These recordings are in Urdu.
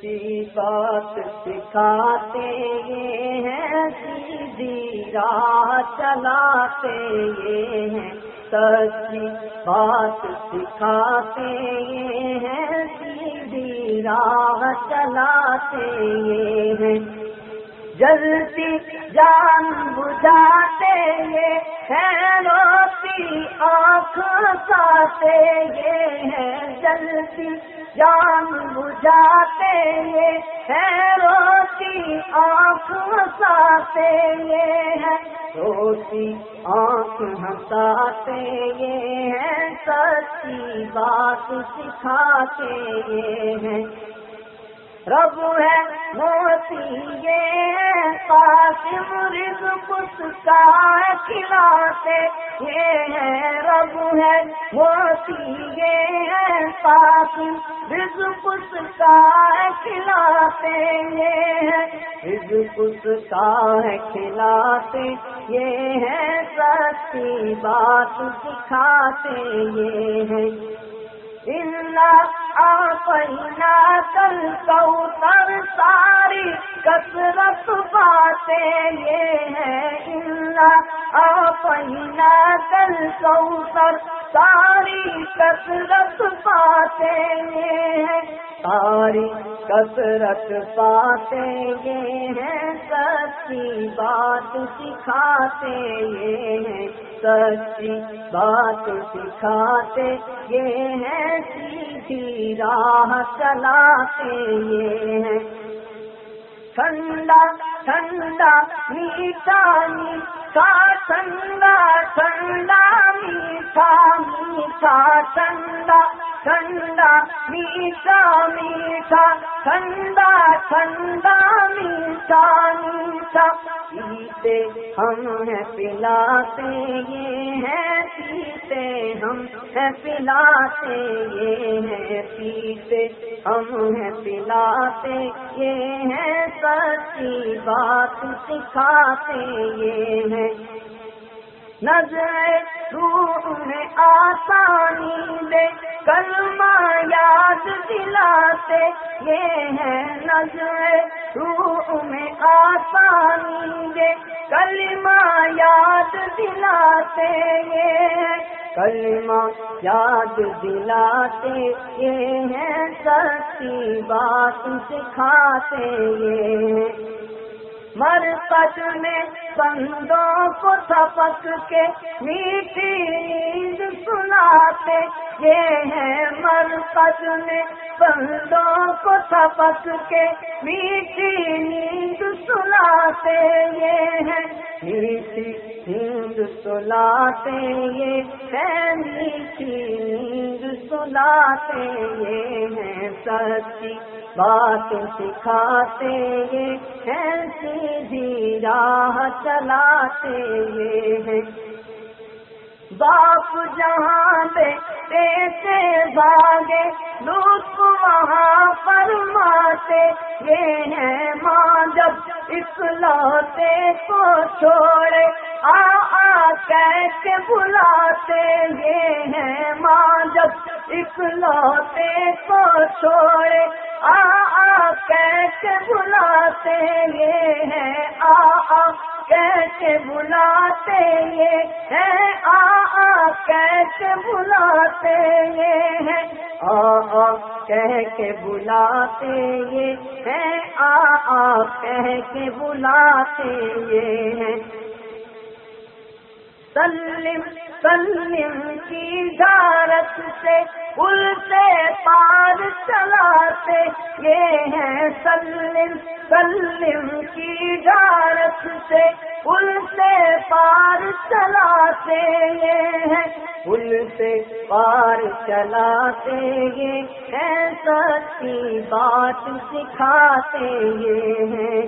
سچی بات سکھاتے یہ ہیں، سیدھی راہ چلاتے یہ ہیں، سچی بات سکھاتے یہ ہیں، سیدھی راہ چلاتے یہ ہیں، جلتی جان بجھاتے یہ ہیں، روتی آنکھ ہنساتے یہ ہیں، جلتی جان بجھاتے یہ ہیں، روتی آنکھ ہنساتے یہ ہیں، روتی آنکھ ہنساتے یہ ہیں، سچی بات سکھاتے یہ ہیں، رب ہے موتی یہ ہے، قاسم رزق اس کا کھلاتے یہ ہے، رب ہے موتی یہ ہے، قاسم رزق اس کا کھلاتے یہ ہے، رزق اس کا کھلاتے یہ ہے، سچی بات سکھاتے یہ ہے، آپینا کل کوثر ساری کثرت باتیں یہ ہے، آپینا کل کوثر ساری کثرت باتیں یہ ہے، ساری کثرت باتیں یہ ہیں، سچی بات سکھاتے یہ ہیں، سچی بات سکھاتے یہ ہیں، سیدھی راہ چلاتے یہ ہیں، ٹھنڈا ٹھنڈا میٹھا میٹھا ٹھنڈا ٹھنڈا میٹھا میٹھا ٹھنڈا ٹھنڈا میٹھا میٹھا ٹھنڈا ٹھنڈا میٹھا میٹھا، پیتے ہم ہیں پلاتے یہ ہیں، پیتے ہم ہیں پلاتے یہ ہیں، پیتے ہم ہیں پلاتے یہ ہیں، سچی بات سکھاتے یہ ہیں، نظر روح میں آسانی دے کلمہ یاد دلاتے یہ ہیں، نظر روح میں آسانی دے کلمہ یاد دلاتے یہ ہیں، کلمہ یاد دلاتے یہ ہیں، سچی بات سکھاتے یہ ہیں، مرقد میں بندوں کو سبق کے میٹھی نیند سناتے یہ ہیں، مرقد میں بندوں کو سبق کے میٹھی نیند سناتے یہ ہیں، میٹھی نیند سلاتے یہ ہیں، میٹھی نیند سلاتے یہ ہیں، سچی بات سکھاتے یہ ہیں، سیدھی راہ چلاتے یہ ہیں، باپ جہاں بیٹے سے بھاگے لطف وہاں فرماتے یہ ہیں، ماں جب اکلوتے کو چھوڑے آ آ کہہ کے بلاتے یہ ہیں، ماں جب اکلوتے کو چھوڑے آ آ کہہ کے بلاتے یہ ہیں، آ آ کہہ کے بلاتے یہ ہیں، آ آ کہہ کے بلاتے یہ ہیں، آ آ کہہ کے بلاتے یہ ہیں، آ آ کہہ کے بلاتے یہ ہیں، سلم سلم کی دھارت سے پل سے پار چلاتے یہ ہیں، سلم سلم کی دھارت سے پل سے پار چلاتے یہ ہیں، پل سے پار چلاتے یہ ہیں، سچی بات سکھاتے یہ ہیں،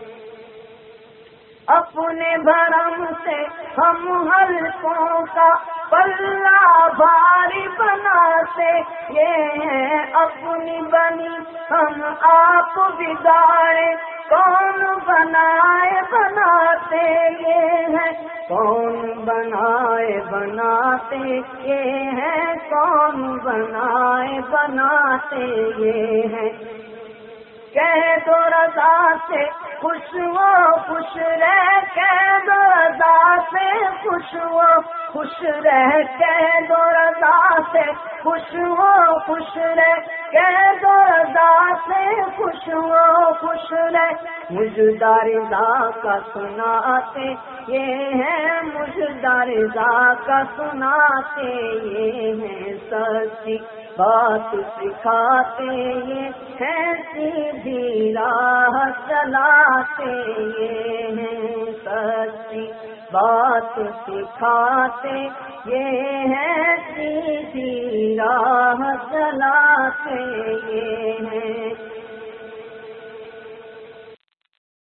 اپنے بھرم سے ہم حلقوں کا پلہ بھاری بناتے یہ ہیں، اپنی بنی ہم آپ بگاڑے کون بنائے بناتے یہ ہیں، کون بنائے بناتے یہ ہیں، کون بنائے بناتے یہ ہیں، قید و رضا سے خوش و خوش رہ، قید و رضا سے خوش و خوش رہ، قید و رضا سے خوش و خوش رہ، قید و رضا سے خوش و خوش رہ۔ مجدہ رضا کا سناتے یہ ہے، مجدہ رضا کا سناتے یہ ہے، سچی بات سکھاتے یہ ہے، سیدھی راہ چلاتے یہ ہے، سچی بات سکھاتے یہ ہے، سیدھی راہ چلاتے یہ ہے۔